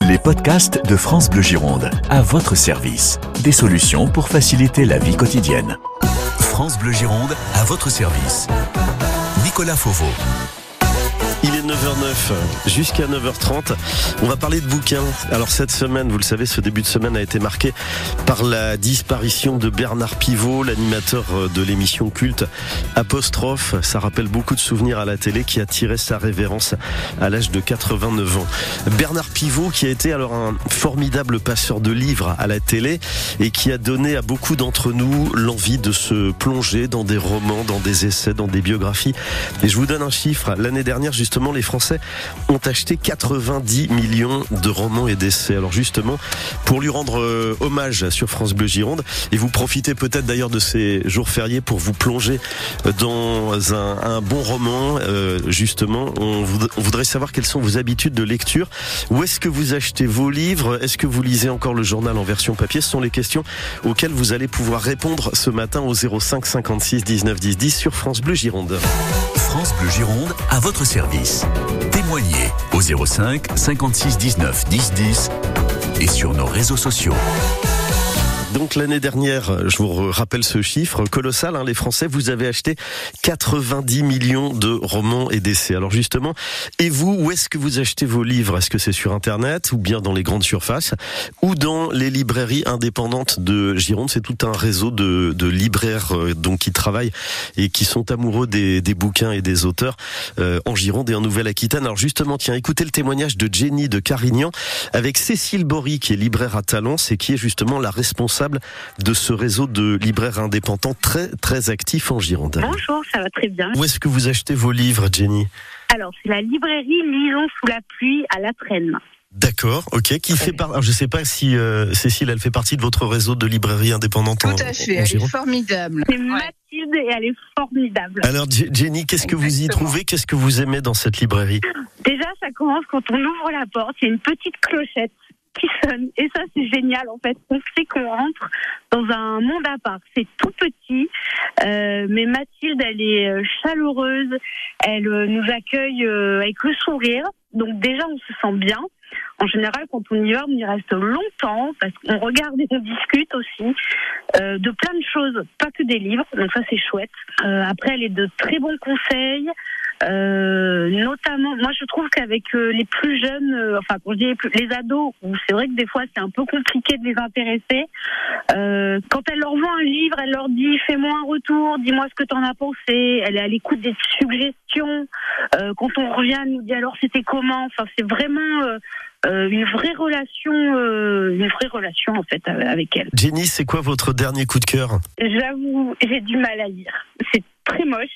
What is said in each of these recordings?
Les podcasts de France Bleu Gironde, à votre service. Des solutions pour faciliter la vie quotidienne. France Bleu Gironde, à votre service. Nicolas Fauveau. Il est 9h09 jusqu'à 9h30. On va parler de bouquins. Alors cette semaine, vous le savez, ce début de semaine a été marqué par la disparition de Bernard Pivot, l'animateur de l'émission culte Apostrophe. Ça rappelle beaucoup de souvenirs à la télé, qui a tiré sa révérence à l'âge de 89 ans. Bernard Pivot, qui a été alors un formidable passeur de livres à la télé et qui a donné à beaucoup d'entre nous l'envie de se plonger dans des romans, dans des essais, dans des biographies. Et je vous donne un chiffre. L'année dernière, justement, les Français ont acheté 90 millions de romans et d'essais. Alors justement, pour lui rendre hommage sur France Bleu Gironde, et vous profitez peut-être d'ailleurs de ces jours fériés pour vous plonger dans un bon roman, justement, on voudrait savoir quelles sont vos habitudes de lecture. Où est-ce que vous achetez vos livres? Est-ce que vous lisez encore le journal en version papier? Ce sont les questions auxquelles vous allez pouvoir répondre ce matin au 05 56 19 10 10 sur France Bleu Gironde. France Bleu Gironde, à votre service. Témoignez au 05 56 19 10 10 et sur nos réseaux sociaux. Donc l'année dernière, je vous rappelle ce chiffre colossal, les Français, vous avez acheté 90 millions de romans et d'essais. Alors justement, et vous, où est-ce que vous achetez vos livres? Est-ce que c'est sur Internet ou bien dans les grandes surfaces ou dans les librairies indépendantes de Gironde? C'est tout un réseau de libraires donc qui travaillent et qui sont amoureux des bouquins et des auteurs en Gironde et en Nouvelle-Aquitaine. Alors justement, tiens, écoutez le témoignage de Jenny de Carignan avec Cécile Bory, qui est libraire à Talence et qui est justement la responsable de ce réseau de libraires indépendants très très actifs en Gironde. Bonjour, ça va très bien. Où est-ce que vous achetez vos livres, Jenny? Alors, c'est la librairie Lisons sous la pluie à La Traîne. D'accord, ok. Qui fait part? Je ne sais pas si Cécile, elle fait partie de votre réseau de librairies indépendantes. Tout à fait, elle est formidable. C'est Mathilde et elle est formidable. Alors Jenny, qu'est-ce que vous y trouvez? Qu'est-ce que vous aimez dans cette librairie? Déjà, ça commence quand on ouvre la porte, il y a une petite clochette qui sonne. Et ça, c'est génial, en fait. On sait qu'on rentre dans un monde à part. C'est tout petit, mais Mathilde, elle est chaleureuse. Elle nous accueille avec le sourire. Donc déjà, on se sent bien. En général, quand on y va, on y reste longtemps parce qu'on regarde et on discute aussi de plein de choses, pas que des livres. Donc ça, c'est chouette. Après, elle est de très bons conseils. Notamment, moi je trouve qu'avec les plus jeunes, quand je dis les ados, où c'est vrai que des fois c'est un peu compliqué de les intéresser, quand elle leur voit un livre, elle leur dit fais-moi un retour, dis-moi ce que t'en as pensé, elle est à l'écoute des suggestions, quand on revient elle nous dit alors c'était comment, c'est vraiment une vraie relation en fait avec elle. Jenny, c'est quoi votre dernier coup de cœur? J'avoue, j'ai du mal à lire. C'est très moche,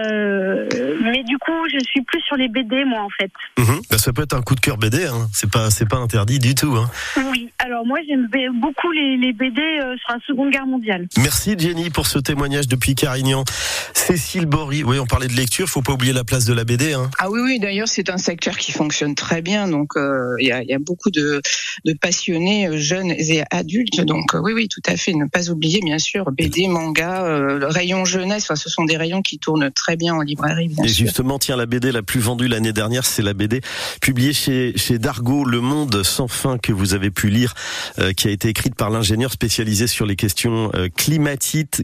mais du coup, je suis plus sur les BD, moi, en fait. Ça peut être un coup de cœur BD, c'est pas interdit du tout. Oui, alors moi, j'aime beaucoup les BD sur la Seconde Guerre mondiale. Merci Jenny pour ce témoignage depuis Carignan. Cécile Bory, oui, on parlait de lecture, faut pas oublier la place de la BD. Ah oui, d'ailleurs, c'est un secteur qui fonctionne très bien, donc il y a beaucoup de passionnés, jeunes et adultes, donc oui, tout à fait, ne pas oublier, bien sûr, BD, manga, le rayon jeunesse, ce sont des rayons qui tournent très bien en librairie, bien sûr. Et justement, la BD la plus vendue l'année dernière, c'est la BD publiée chez Dargaud, Le Monde sans fin, que vous avez pu lire, qui a été écrite par l'ingénieur spécialisé sur les questions climatiques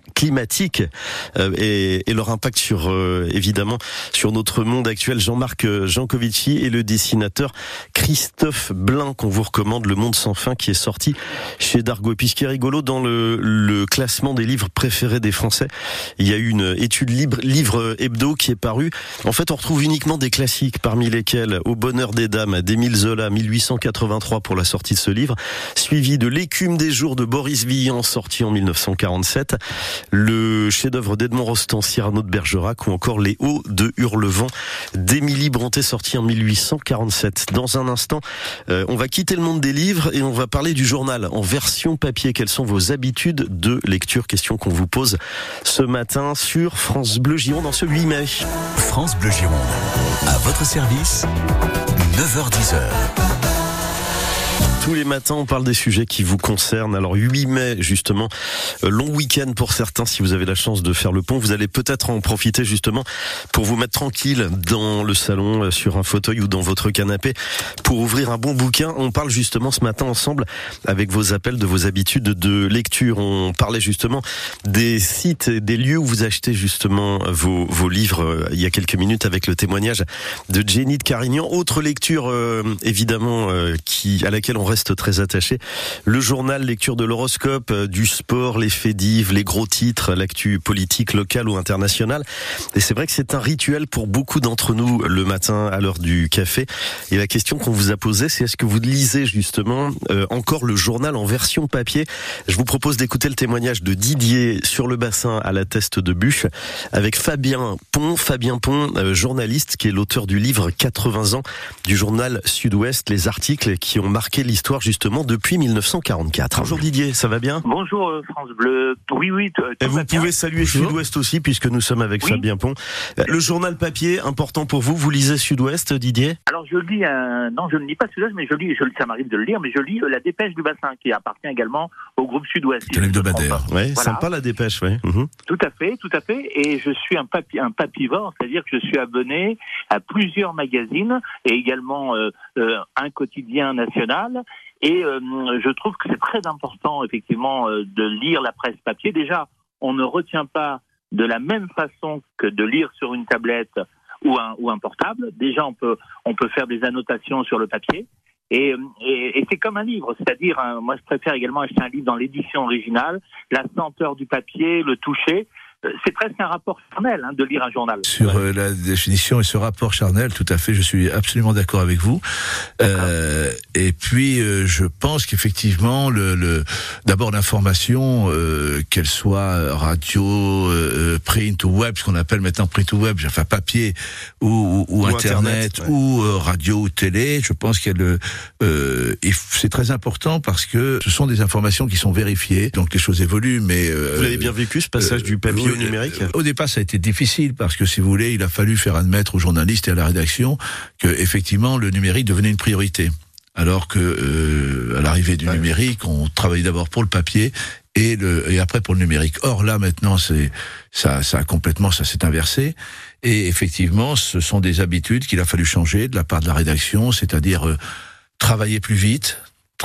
et leur impact sur évidemment sur notre monde actuel. Jean-Marc Jancovici et le dessinateur Christophe Blain, qu'on vous recommande, Le Monde sans fin, qui est sorti chez Dargaud. Et puis ce qui est rigolo, dans le classement des livres préférés des Français, il y a eu une étude livre hebdo qui est parue. En fait, on retrouve uniquement des classiques, parmi lesquels Au bonheur des dames d'Émile Zola, 1883 pour la sortie de ce livre, suivi de L'écume des jours de Boris Vian, sorti en 1947, le chef-d'œuvre d'Edmond Rostand, Cyrano de Bergerac, ou encore Les Hauts de Hurlevent d'Émilie Brontë, sorti en 1847. Dans un instant, on va quitter le monde des livres et on va parler du journal en version papier. Quelles sont vos habitudes de lecture? Question qu'on vous pose ce matin sur France Bleu Gironde en ce 8 mai. France Bleu Gironde, à votre service, 9h-10h. Tous les matins, on parle des sujets qui vous concernent. Alors 8 mai, justement, long week-end pour certains. Si vous avez la chance de faire le pont, vous allez peut-être en profiter justement pour vous mettre tranquille dans le salon, sur un fauteuil ou dans votre canapé, pour ouvrir un bon bouquin. On parle justement ce matin ensemble, avec vos appels, de vos habitudes de lecture. On parlait justement des sites, des lieux où vous achetez justement vos livres il y a quelques minutes, avec le témoignage de Jenny de Carignan. Autre lecture évidemment à laquelle on reste très attaché, le journal, lecture de l'horoscope, du sport, les faits divers, les gros titres, l'actu politique locale ou internationale. Et c'est vrai que c'est un rituel pour beaucoup d'entre nous le matin à l'heure du café. Et la question qu'on vous a posée, c'est est-ce que vous lisez justement encore le journal en version papier? Je vous propose d'écouter le témoignage de Didier sur le bassin à la Teste de Buch avec Fabien Pont, journaliste qui est l'auteur du livre 80 ans du journal Sud-Ouest, les articles qui ont marqué l'histoire justement depuis 1944. Bonjour Didier, ça va bien? Bonjour France Bleu. Oui, tout et vous va bien. Pouvez saluer Sud-Ouest aussi puisque nous sommes avec Fabien Pont. Le journal papier, important pour vous, vous lisez Sud-Ouest, Didier? Alors je lis non, je ne lis pas Sud-Ouest, mais ça m'arrive de le lire, mais je lis La Dépêche du Bassin qui appartient également au groupe Sud-Ouest. C'est l'hebdomadaire. Ouais, voilà. Sympa La Dépêche, ouais. Tout à fait. Et je suis un papivore, c'est-à-dire que je suis abonné à plusieurs magazines et également un quotidien national. Et je trouve que c'est très important, effectivement, de lire la presse papier. Déjà, on ne retient pas de la même façon que de lire sur une tablette ou un portable. Déjà, on peut faire des annotations sur le papier. Et c'est comme un livre, c'est-à-dire, moi je préfère également acheter un livre dans l'édition originale, la senteur du papier, le toucher. C'est presque un rapport charnel de lire un journal. Sur la définition et ce rapport charnel, tout à fait, je suis absolument d'accord avec vous. Et puis, je pense qu'effectivement, d'abord l'information, qu'elle soit radio, print ou web, ce qu'on appelle maintenant print ou web, enfin papier ou Internet, ou radio ou télé, je pense c'est très important parce que ce sont des informations qui sont vérifiées. Donc les choses évoluent, mais vous l'avez bien vécu ce passage du papier au numérique? Au départ, ça a été difficile parce que, si vous voulez, il a fallu faire admettre aux journalistes et à la rédaction que, effectivement, le numérique devenait une priorité. Alors que, à l'arrivée du numérique, on travaillait d'abord pour le papier et après pour le numérique. Or là, maintenant, ça s'est inversé. Et effectivement, ce sont des habitudes qu'il a fallu changer de la part de la rédaction, c'est-à-dire travailler plus vite,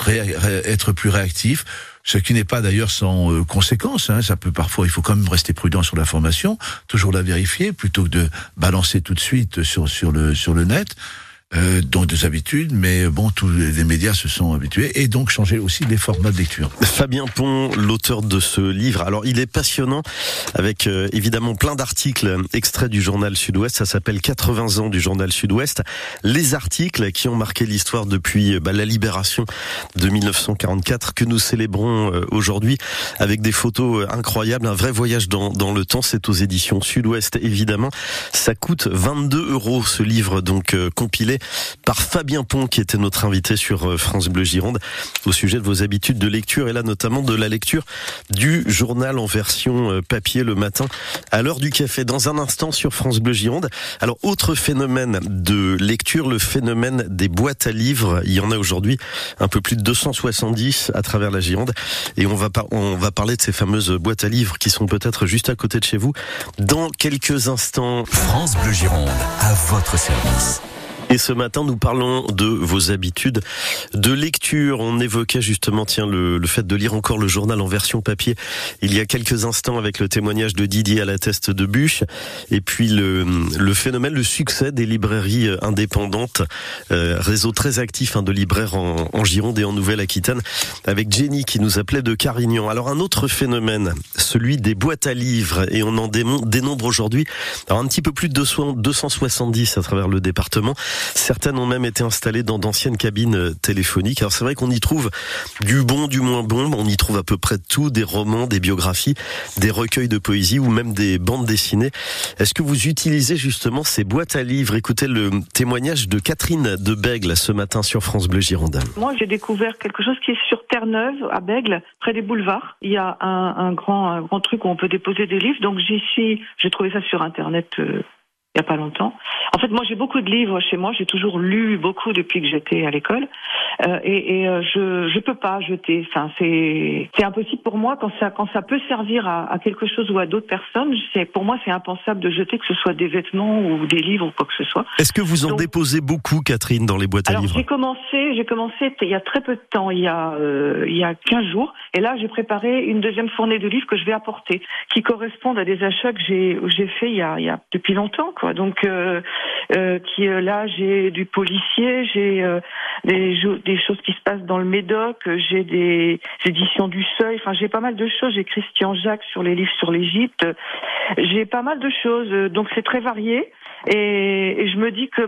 être plus réactif. Ce qui n'est pas d'ailleurs sans conséquence. Ça peut parfois, il faut quand même rester prudent sur l'information, toujours la vérifier plutôt que de balancer tout de suite sur le net. Donc des habitudes, mais bon, tous les médias se sont habitués, et donc changer aussi les formats de lecture. Fabien Pont, l'auteur de ce livre, alors il est passionnant, avec évidemment plein d'articles extraits du journal Sud-Ouest. Ça s'appelle 80 ans du journal Sud-Ouest. Les articles qui ont marqué l'histoire depuis la libération de 1944, que nous célébrons aujourd'hui, avec des photos incroyables, un vrai voyage dans le temps. C'est aux éditions Sud-Ouest, évidemment. Ça coûte 22 € ce livre, donc compilé par Fabien Pont, qui était notre invité sur France Bleu Gironde, au sujet de vos habitudes de lecture, et là notamment de la lecture du journal en version papier le matin à l'heure du café. Dans un instant sur France Bleu Gironde. Alors, autre phénomène de lecture, le phénomène des boîtes à livres. Il y en a aujourd'hui un peu plus de 270 à travers la Gironde, et on va parler de ces fameuses boîtes à livres qui sont peut-être juste à côté de chez vous dans quelques instants. France Bleu Gironde, à votre service. Et ce matin, nous parlons de vos habitudes de lecture. On évoquait justement, le fait de lire encore le journal en version papier il y a quelques instants, avec le témoignage de Didier à la Teste de Buch. Et puis le phénomène, le succès des librairies indépendantes, réseau très actif de libraires en Gironde et en Nouvelle-Aquitaine, avec Jenny qui nous appelait de Carignan. Alors, un autre phénomène, celui des boîtes à livres, et on en dénombre aujourd'hui un petit peu plus de 270 à travers le département. Certaines ont même été installées dans d'anciennes cabines téléphoniques. Alors c'est vrai qu'on y trouve du bon, du moins bon. On y trouve à peu près tout, des romans, des biographies, des recueils de poésie ou même des bandes dessinées. Est-ce que vous utilisez justement ces boîtes à livres? Écoutez le témoignage de Catherine de Bègle ce matin sur France Bleu Gironde. Moi, j'ai découvert quelque chose qui est sur Terre-Neuve, à Bègle, près des boulevards. Il y a un grand truc où on peut déposer des livres. Donc j'ai trouvé ça sur Internet. il y a pas longtemps. En fait, moi, j'ai beaucoup de livres chez moi. J'ai toujours lu beaucoup depuis que j'étais à l'école, je peux pas jeter. Enfin, c'est impossible pour moi quand ça peut servir à quelque chose ou à d'autres personnes. Pour moi, c'est impensable de jeter, que ce soit des vêtements ou des livres ou quoi que ce soit. Est-ce que vous en déposez beaucoup, Catherine, dans les boîtes à livres? J'ai commencé il y a très peu de temps, il y a 15 jours, et là, j'ai préparé une deuxième fournée de livres que je vais apporter, qui correspondent à des achats que j'ai fait il y a depuis longtemps, quoi. Donc là, j'ai du policier, j'ai des choses qui se passent dans le Médoc, j'ai des éditions du Seuil, enfin j'ai pas mal de choses, j'ai Christian Jacques sur les livres sur l'Égypte, j'ai pas mal de choses, donc c'est très varié, et je me dis que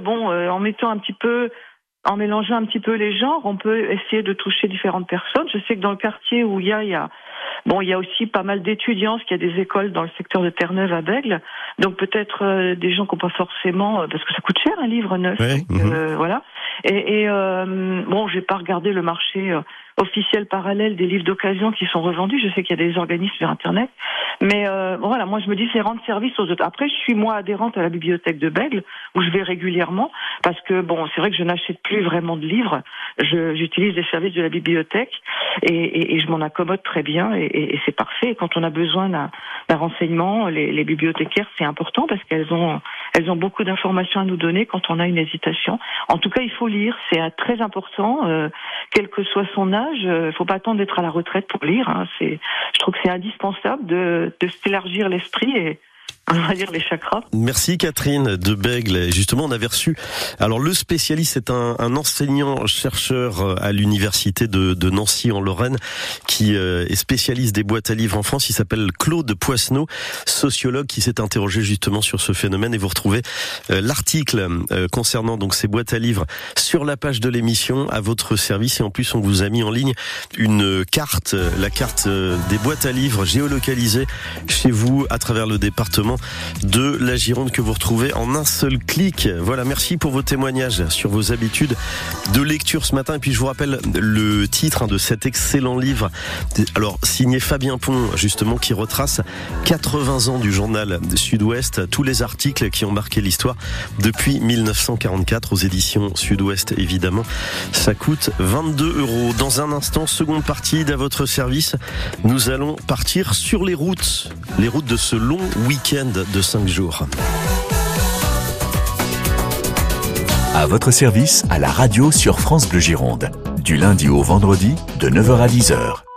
en mélangeant un petit peu les genres, on peut essayer de toucher différentes personnes. Je sais que dans le quartier où il y a aussi pas mal d'étudiants, parce qu'il y a des écoles dans le secteur de Terre-Neuve à Bègles. Donc peut-être des gens qui n'ont pas forcément, parce que ça coûte cher un livre neuf. Ouais, voilà. J'ai pas regardé le marché officiel parallèle des livres d'occasion qui sont revendus. Je sais qu'il y a des organismes sur Internet. Mais voilà, moi je me dis c'est rendre service aux autres. Après, je suis moi adhérente à la bibliothèque de Bègles, où je vais régulièrement, parce que c'est vrai que je n'achète plus vraiment de livres. J'utilise les services de la bibliothèque et je m'en accommode très bien et c'est parfait. Et quand on a besoin d'un renseignement, les bibliothécaires, c'est important parce qu'elles ont beaucoup d'informations à nous donner quand on a une hésitation. En tout cas, il faut lire, c'est très important, quel que soit son âge. Il faut pas attendre d'être à la retraite pour lire. Hein. Je trouve que c'est indispensable de s'élargir l'esprit et on va dire les chakras. Merci Catherine de Bègles. Justement, on avait reçu. Alors le spécialiste, c'est un enseignant chercheur à l'université de Nancy en Lorraine, qui est spécialiste des boîtes à livres en France. Il s'appelle Claude Poisneau, sociologue, qui s'est interrogé justement sur ce phénomène. Et vous retrouvez l'article concernant donc ces boîtes à livres sur la page de l'émission à votre service. Et en plus, on vous a mis en ligne une carte, la carte des boîtes à livres géolocalisées chez vous à travers le département de la Gironde, que vous retrouvez en un seul clic. Voilà, merci pour vos témoignages sur vos habitudes de lecture ce matin. Et puis je vous rappelle le titre de cet excellent livre, alors signé Fabien Pont, justement, qui retrace 80 ans du journal Sud-Ouest, tous les articles qui ont marqué l'histoire depuis 1944 aux éditions Sud-Ouest, évidemment. Ça coûte 22 €. Dans un instant, seconde partie d'à votre service, nous allons partir sur les routes de ce long week-end de 5 jours. À votre service, à la radio sur France Bleu Gironde. Du lundi au vendredi, de 9h à 10h.